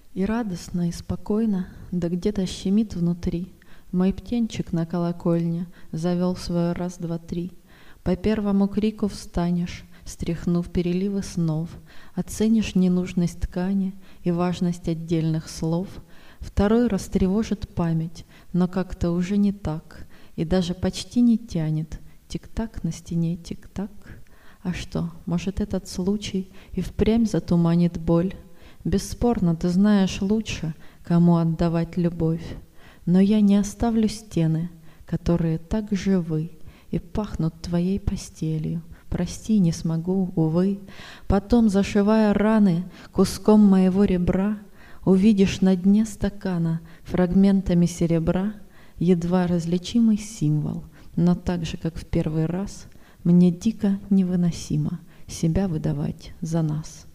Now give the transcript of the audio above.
И радостно, и спокойно, да где-то щемит внутри. Мой птенчик на колокольне завел свое раз, два, три. По первому крику встанешь, стряхнув переливы снов, оценишь ненужность ткани и важность отдельных слов. Второй растревожит память, но как-то уже не так, и даже почти не тянет. Тик-так на стене, тик-так. А что, может, этот случай и впрямь затуманит боль? Бесспорно, ты знаешь лучше, кому отдавать любовь. Но я не оставлю стены, которые так живы и пахнут твоей постелью. Прости, не смогу, увы. Потом, зашивая раны куском моего ребра, увидишь на дне стакана фрагментами серебра едва различимый символ, но так же, как в первый раз, мне дико невыносимо себя выдавать за нас.